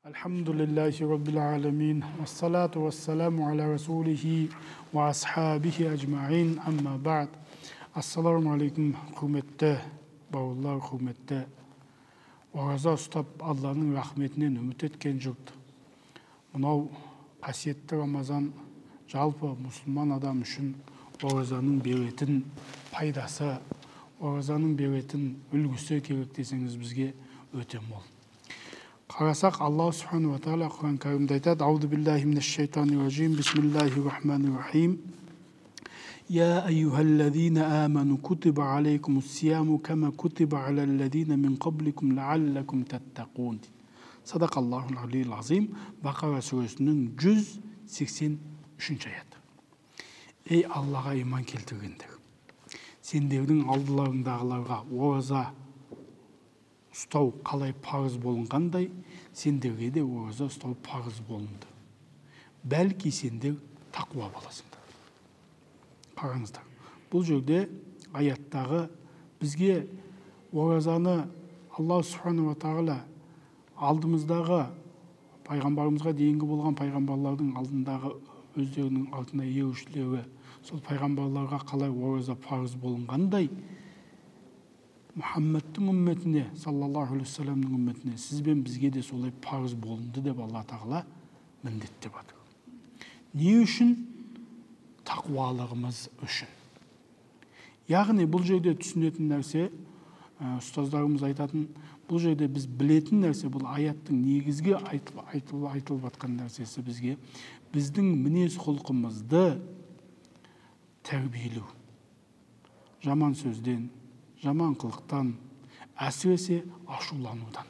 Alhamdulillahi Rabbil Alamin. Wassalatu wassalamu ala rasulih wa ashabihi ajma'in. Amma ba'd. Assalamu alaikum, құрметті бауырлар, құрметті ораза ұстап Алланың рахметінен үміт еткен жұрт. Мынау қасиетті Рамазан жалпы мұсылман адам үшін оразаның беретін пайдасы, оразаның беретін үлгісі керек десеңіз бізге өте мол. Қарасақ, Алла Субхану ва Тағала Құран кәрімде айтады: Аузу биллахи минаш шайтанир ражим. Бисмиллахир рахманир рахим. Я айюхаллазина аману кутиба алейкумус сияму кама кутиба алаллазина мин qablikum лааллакум таттақун. Садақаллахул алиyyил азим. Бақара сүресінің 183 аяты. Ей Аллаға иман келтіргендер, сендердің алдыларыңдағыларға ораза ұстау қалай парыз болынғандай, сендерге де ораза ұстау парыз болынды. Бәлки сендер тақуа боласыңдар. Қараңыздар, бұл жерде аяттағы бізге оразаны Алла Субхану ва Тағала алдымыздағы пайғамбарымызға дейінгі болған пайғамбарлардың алдындағы өздерінің артына ерушілері сол пайғамбарларға қалай ораза парыз болынғандай, Мұхаммедтің үмметіне, саллаллаху алейхи вассаламның үмметіне, сіз бен бізге де солай парыз болынды деп Алла Тағала міндеттеп жатыр. Не үшін? Тақуалығымыз үшін. Яғни бұл жерде түсінетін нәрсе, ұстаздарымыз айтатын, бұл жерде біз білетін нәрсе, бұл аяттың негізгі айтылып жатқан нәрсесі бізге біздің мінез құлқымызды тәрбиелеу. Жаман сөзден, жаман қылықтан, әсіресе ашуланудан.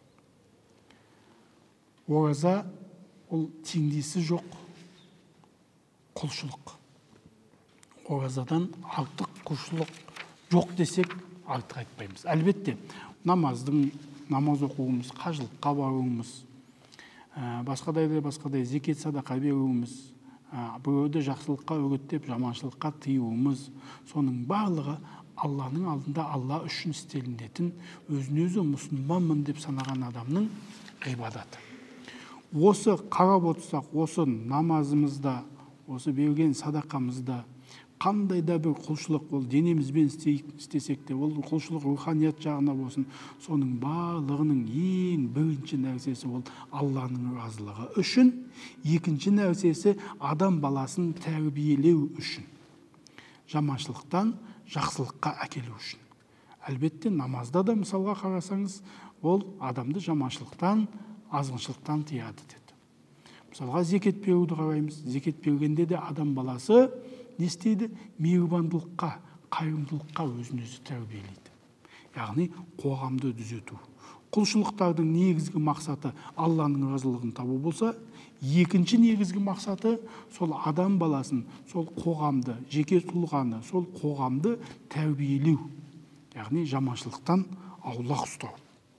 Ораза ол теңдесі жоқ құлшылық. Оразадан артық құлшылық жоқ десек артық айтпаймыз. Әлбетте, намаз оқуымыз, қажылыққа баруымыз, басқадай зекет садақа беруіміз, біреуді жақсылыққа үгіттеп, жаманшылыққа тыюымыз, соның барлығы Алланың алдында Алла үшін істелінетін, өзін-өзі мұсылманмын деп санаған адамның ғибадаты. Осы қарап отырсақ, осы намазымызда, осы берген садақамызда қандай да бір құлшылық, ол денемізбен істесек те, ол құлшылық руханият жағына болсын, соның барлығының ең бірінші нәрсесі ол Алланың разылығы үшін, екінші нәрсесі адам баласын тәрбиелеу үшін, жаманшылықтан жақсылыққа әкелу үшін. Әлбетте, намазда да мысалға қарасаңыз, ол адамды жаманшылықтан, азғыншылықтан тыяды деді. Мысалға зекет беруді қараймыз. Зекет бергенде де адам баласы не істейді? Мейірбандылыққа, қайырымдылыққа өзін-өзі тәрбиелейді. Яғни қоғамды түзету. Құлшылықтардың негізгі мақсаты Алланың разылығын табу болса, екінші негізгі мақсаты сол адам баласын, сол қоғамды, жеке тұлғаны, сол қоғамды тәрбиелеу. Яғни жаманшылықтан аулақ ұстау.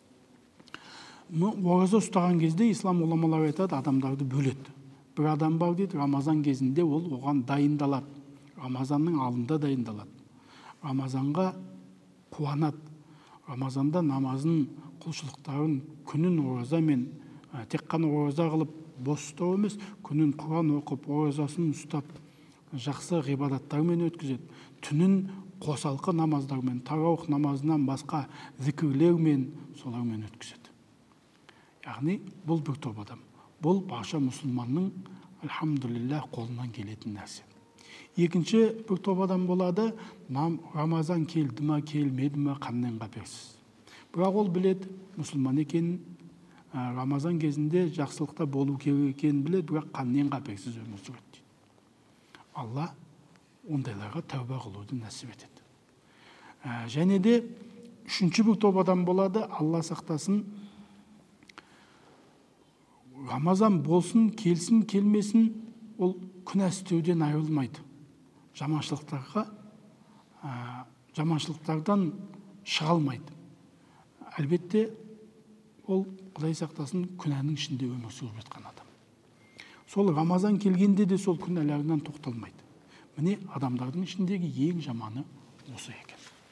Ораза ұстаған кезде ислам ғұламалары айтады, адамдарды бөледі. Бір адам бар дейді, Рамазан кезінде ол оған дайындалады. Рамазанның алдында дайындалады. Рамазанға қуанады. Рамазанда намазын, құлшылықтарын күнін оразамен, тек қана ораза қылып бос ұстау емес, күнін Құран оқып, оразасын ұстап, жақсы ғибадаттармен өткізеді. Түнін қосалқы намаздармен, тараух намазынан басқа зікірлермен, солармен өткізеді. Яғни бұл бір топ адам. Бұл барша мұсылманның, альхамдулиллах, қолынан келетін нәрсе. Екінші бір топ адам болады, Рамазан келді ма, келмеді ма, қаннен қаперсіз. Бірақ ол біледі, мұсылман екенін, Рамазан кезінде жақсылықта болу керек екенін біледі, бірақ қаннен қаперсіз өмір сүреді дейді. Алла ондайларға тәуба қылуды нәсіп етеді. Және де үшінші бір топ адам болады, Алла сақтасын, Рамазан болсын, келсін, келмесін, ол күнә істеуден айырылмайды. Жаманшылықтардан шыға алмайды. Әлбетте, ол Құдай сақтасын күнәнің ішінде өмір сүріп жатқан адам. Сол Рамазан келгенде де сол күнәларынан тоқталмайды. Міне адамдардың ішіндегі ең жаманы осы екен.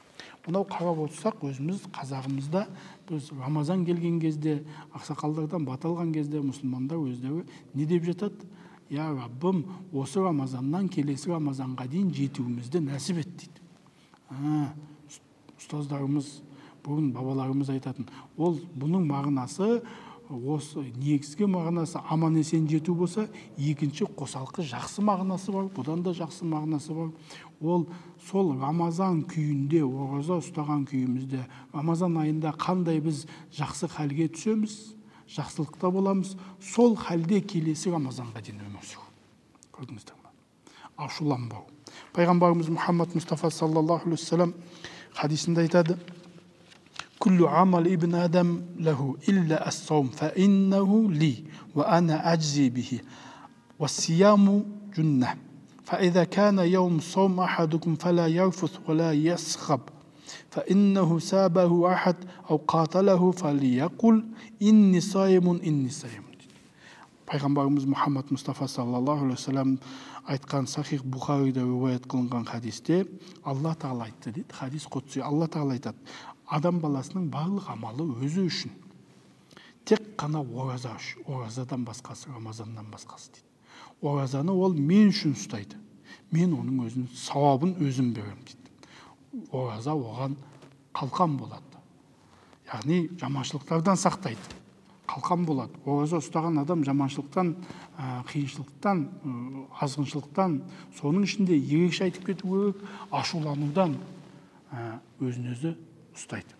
Мынау қарап отырсақ, өзіміз қазағымызда біз Рамазан келген кезде, ақсақалдардан бата алған кезде мұсылмандар өздері не деп жатады? Я Раббым, осы Рамазаннан келесі Рамазанға дейін жетуімізді нәсіп ет дейді. Ұстаздарымыз, бұрын бабаларымыз айтатын. Ол бұның мағынасы, осы негізгі мағынасы аман есен жету болса, екінші қосалқы жақсы мағынасы бар, бұдан да жақсы мағынасы бар. Ол сол Рамазан күйінде, ораза ұстаған күйімізде, Рамазан айында қандай біз жақсы халге түсеміз, жақсылықта боламыз, сол халде келесі Рамазанға дейін өмір сүру. Көрдіңіздер ме? Ашуланбау. Пайғамбарымыз Мұхаммад Мұстафа саллаллаху алейхи вассалам хадисінде айтады: كل عمل ابن آدم له إلا الصوم فإنه لي وأنا أجزي به والصيام جنة فإذا كان يوم صوم أحدكم فلا يرفث ولا يسخب فإنه سابه أحد أو قاتله فليقل إني صائم إني صائم. Пайғамбарымыз Мұхаммад Мұстафа саллаллаху алейхи вассалам айтқан Сахих Бухарида риуаят қылынған хадисте Алла Тағала айтты дейді. Хадис құдси. Алла Тағала айтады: адам баласының барлық амалы өзі үшін. Тек қана ораза үшін. Оразадан басқасы, Рамазаннан басқасы дейді. Оразаны ол мен үшін ұстайды. Мен оның өзінің сауабын өзім беремін дейді. Ораза оған қалқан болады. Яғни жаманшылықтардан сақтайды. Қалқан болады. Ораза ұстаған адам жаманшылықтан, қиыншылықтан, азғыншылықтан, соның ішінде ерекше айтып кету керек, ашуланудан өзін өзі ұстайды.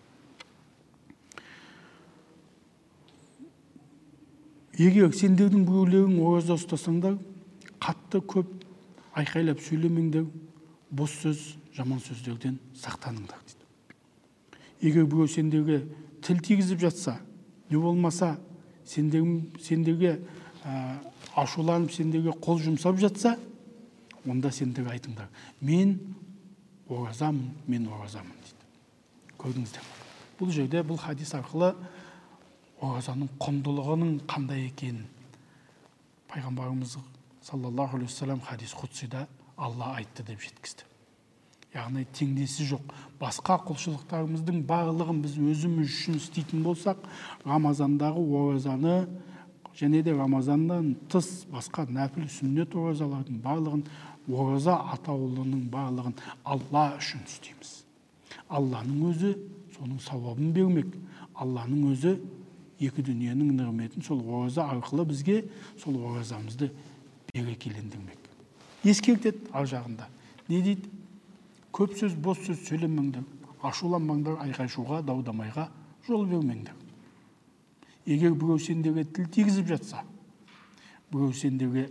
Егер сендердің біреулерің ораза ұстасаңдар, қатты көп айқайлап сөйлемеңдер, бос сөз, жаман сөздерден сақтаныңдар дейді. Егер біреу сендерге тіл тигізіп жатса, не болмаса сендерге ашуланып, сендерге қол жұмсап жатса, онда сендер айтыңдар: мен оразамын дейді. Көрдіңіздер. Бұл жерде, бұл хадис арқылы оразаның құндылығының қандай екенін Пайғамбарымыз саллаллаху алейхи вассалам хадис құдсида Алла айтты деп жеткізді. Яғни теңдесі жоқ. Басқа құлшылықтарымыздың барлығын біз өзіміз үшін істейтін болсақ, Рамазандағы оразаны және де Рамазаннан тыс басқа нәпіл сүннет оразалардың барлығын, ораза атаулының барлығын Алла үшін істейміз. Алланың өзі соның сауабын бермек. Алланың өзі екі дүниенің нығметін сол ораза арқылы бізге сол оразамызды берекелендірмек. Ескертеді ар жағында. Не дейді? Көп сөз, бос сөз сөйлемеңдер, ашуланмаңдар, айқай-шуға, дау-дамайға жол бермеңдер. Егер біреу сендерге тіл тигізіп жатса, біреу сендерге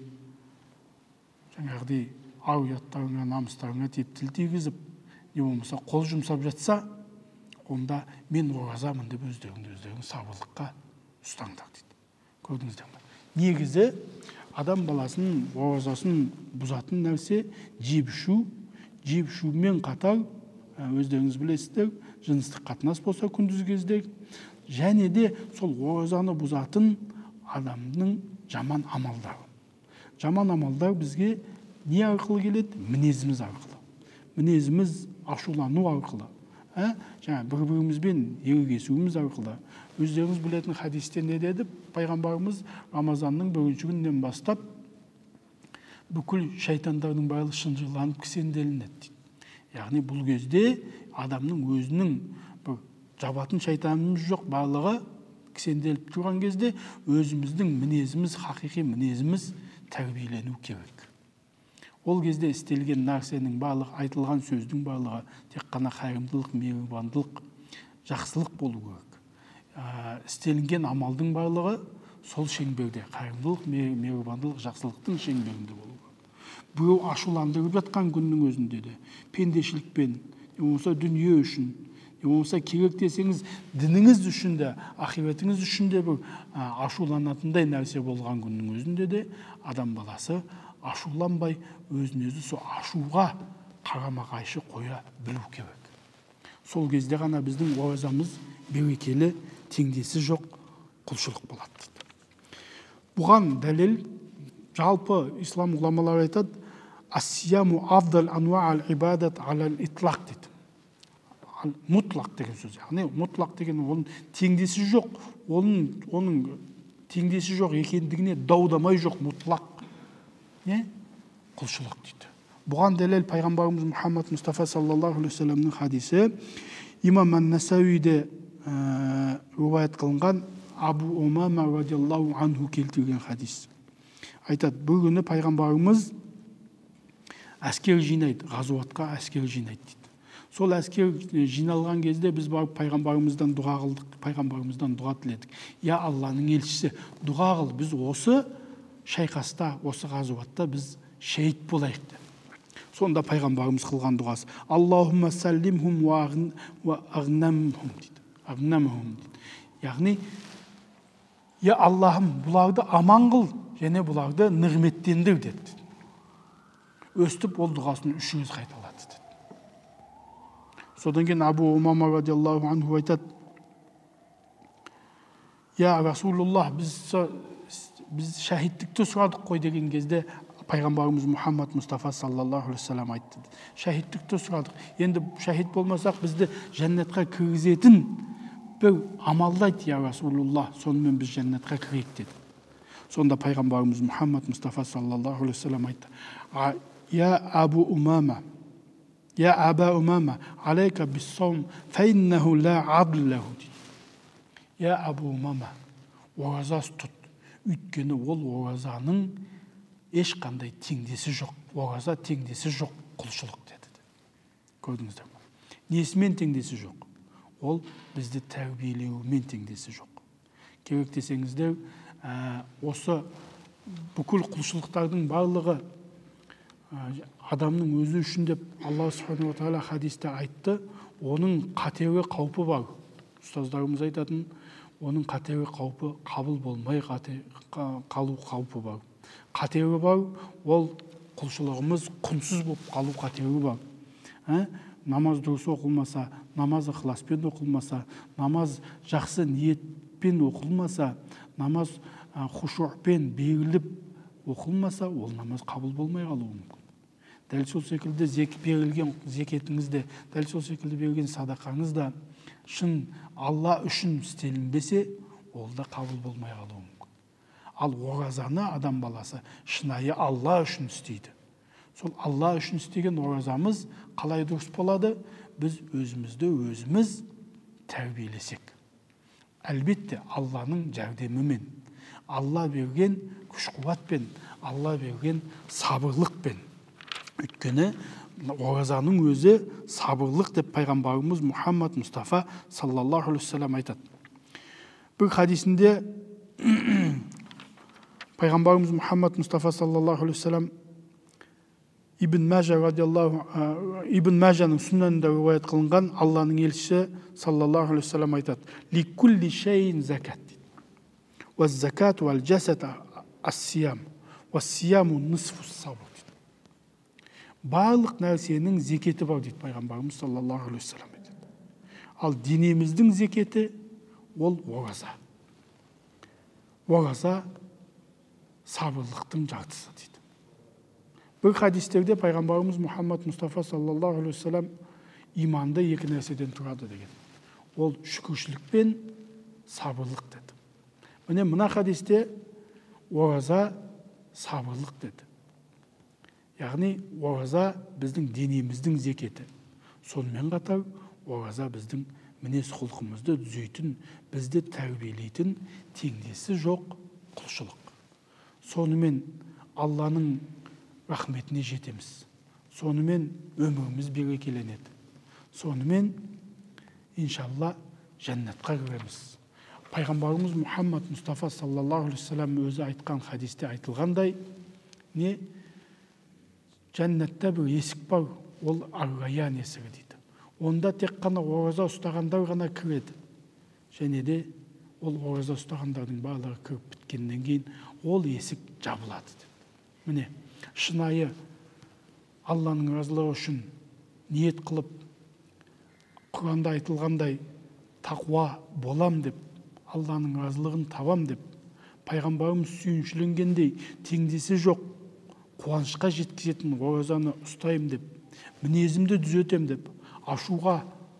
жаңағыдай ар-ұяттарыңа, намыстарыңа тиіп тіл тигізіп, не болмаса қол жұмсап жатса, онда мен оразамын деп өздерің сабырлыққа ұстаңдар дейді. Көрдіңіздер ме? Негізі адам баласының оразасын бұзатын нәрсе жеп-ішумен қатар, өздеріңіз білесіздер, жыныстық қатынас болса күндіз кезде, және де сол оразаны бұзатын адамның жаман амалдары. Жаман амалдар бізге не арқылы келеді? Мінезіміз арқылы. Мінезіміз ашулану арқылы. Жаңа бір-бірімізбен ерегесуіміз арқылы. Өздеріңіз білетін хадисте не деді? Пайғамбарымыз Рамазанның бірінші күнінен бастап бүкіл шайтандардың барлығы шынжырланып кісенделінеді дейді. Яғни бұл кезде адамның өзінің бір жабатын шайтанымыз жоқ, барлығы кісенделіп тұрған кезде өзіміздің мінезіміз, хақиқи мінезіміз тәрбиелену керек. Ол кезде істелген нәрсенің барлығы, айтылған сөздің барлығы тек қана қайырымдылық, мейірбандылық, жақсылық болу керек. Істелінген амалдың барлығы сол шеңберде, қайырымдылық, мейірбандылық, жақсылықтың шеңберінде болу керек. Біреу ашуландырып жатқан күннің өзінде де пендешілікпен, не болмаса дүние үшін, не болмаса керек десеңіз дініңіз үшін де, ақиретіңіз үшін де бір ашуланатындай нәрсе болған күннің өзінде де адам баласы ашуланбай, өзін өзі сол ашуға қарама-қайшы қоя білу керек. Сол кезде ғана біздің оразамыз берекелі, теңдесі жоқ құлшылық болады дейді. Бұған дәлел жалпы ислам ғұламалары айтады: «Ас-сияму афдал ануал ибадат алал итлақ» дейді. Мұтлақ деген сөз. Яғни мұтлақ деген оның теңдесі жоқ, оның теңдесі жоқ екендігіне даудамай жоқ мұтлақ не? Құлшылық дейді. Бұған дәлел пайғамбарымыз Мұхаммад Мұстафа саллаллаху алейхи вассаламның хадисі, имам ан-Насауиде риуаят қылынған Абу Умама радиаллаху анху келтірген хадис. Айтады, бір күні пайғамбарымыз әскер жинайды, ғазуатқа әскер жинайды дейді. Сол әскер жиналған кезде біз барып пайғамбарымыздан дұға қылдық, пайғамбарымыздан дұға тіледік. Я Алланың елшісі, дұға қыл, біз осы шайқаста, осы ғазуатта біз шейіт болайық деп. Сонда пайғамбарымыз қылған дұғасы: Аллахумма саллимхум ва агнамхум дейді. Агнамхум дейді. Яғни, я Аллахым, бұларды аман қыл, және бұларды нығметтендір деді. Өстіп ол дұғасын 3 рет қайталады деді. Содан кейін Абу Умама радиаллаху анху айтады: Я Расулуллах, біз шахидтікті сұрадық қой деген кезде пайғамбарымыз Мұхаммад Мұстафа саллаллаху алейхи вассалам айтты. Шахидтікті сұрадық. Енді шахид болмасақ, бізді жәннатқа кіргізетін бір амалды айт, я Расулуллах, сонымен біз жәннатқа кірейік деді. Сонда пайғамбарымыз Мұхаммад Мұстафа саллаллаху алейхи вассалам айтты: Я Абу Умама, я Аба Умама, алейка биссаум, фаиннаху ла адлаху дейді. Я Абу Умама, ораза тұт, өйткені ол оразаның ешқандай теңдесі жоқ. Ораза теңдесі жоқ құлшылық деді. Көрдіңіздер ме? Несімен теңдесі жоқ? Ол бізді тәрбиелеумен теңдесі жоқ. Керек десеңіздер, осы бүкіл құлшылықтардың барлығы адамның өзі үшін деп Алла субханаху ва тағала хадисте айтты. Оның қатері қаупі бар. Ұстаздарымыз айтатын, оның қатері қаупі қабыл болмай қалу қаупі бар. Қатері бар, ол құлшылығымыз құнсыз болып қалу қатері бар. Намаз дұрыс оқылмаса, намаз ықыласпен оқылмаса, намаз жақсы ниетпен оқылмаса, намаз хушуъпен беріліп оқылмаса, ол намаз қабыл болмай қалуы мүмкін. Дәл сол секілді берілген зекетіңізде, дәл сол секілді берген садақаңызда шын Алла үшін істелінбесе, ол да қабыл болмай қалуы мүмкін. Ал оразаны адам баласы шынайы Алла үшін істейді. Сол Алла үшін істеген оразамыз қалай дұрыс болады? Біз өзімізді өзіміз тәрбиелесек. Әлбетте Алланың жәрдемімен, Алла берген күш-қуатпен, Алла берген сабырлықпен. Өйткені оразаның өзі сабырлық деп пайғамбарымыз Мұхаммад Мұстафа саллаллаху алейхи вассалам айтады. Бір хадисінде пайғамбарымыз Мұхаммад Мұстафа саллаллаху алейхи вассалам Ибн Мажаның сүннанында риуаят қылынған Алланың елшісі саллаллаху алейхи вассалам айтады: Ликулли шейин закат. Ва закат вал жасат ас-сиям. Ва сияму нисфу сабр. Барлық нәрсенің зекеті бар дейді пайғамбарымыз саллаллаху алейхи вассалам айтады. Ал денеміздің зекеті ол ораза. Ораза сабырлықтың жартысы дейді. Бір хадистерде пайғамбарымыз Мұхаммад Мұстафа саллаллаху алейхи вассалам иманды 2 нәрседен тұрады деген. Ол шүкіршілік пен сабырлық деді. Міне мына хадисте ораза сабырлық деді. Яғни ораза біздің денеміздің зекеті. Сонымен қатар ораза біздің мінез құлқымызды түзейтін, бізді тәрбиелейтін теңдесі жоқ құлшылық. Сонымен Алланың рахметіне жетеміз. Сонымен өміріміз берекеленеді. Сонымен иншалла жәннатқа кіреміз. Пайғамбарымыз Мұхаммад Мұстафа саллаллаху алейхи вассалам өзі айтқан хадисте айтылғандай, не? Жәннатта бір есік бар, ол ар-райян есігі дейді. Онда тек қана ораза ұстағандар ғана кіреді. Және де ол ораза ұстағандардың барлығы кіріп біткеннен кейін ол есік жабылады. Міне, шынайы Алланың разылығы үшін ниет қылып, Құранда айтылғандай тақуа болам деп, Алланың разылығын табам деп, пайғамбарымыз сүйіншіленгендей теңдесі жоқ қуанышқа жеткізетін оразаны ұстайым деп, мінезімді түзетем деп, ашуға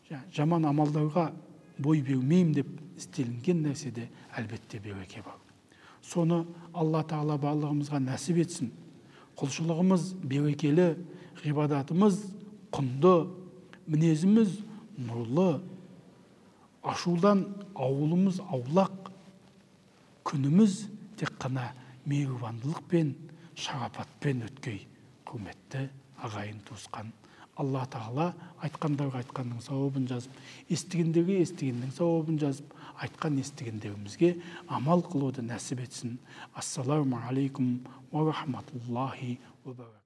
жаман амалдарға бой бермеймін деп істелінген нәрседе әлбетте береке бар. Соны Алла Тағала барлығымызға нәсіп етсін. Құлшылығымыз берекелі, ғибадатымыз құнды, мінезіміз нұрлы, ашудан ауылымыз аулақ, күніміз тек қана мейірбандылық пен шарапатпен өткей. Құрметті ағайын туысқан, Алла Тағала айтқандарға айтқанның сауабын жазып, естігендерге естігеннің сауабын жазып, айтқан естігендерімізге амал қылуды нәсіп етсін. Ассаламу алейкум ва рахматуллахи ва баракатух.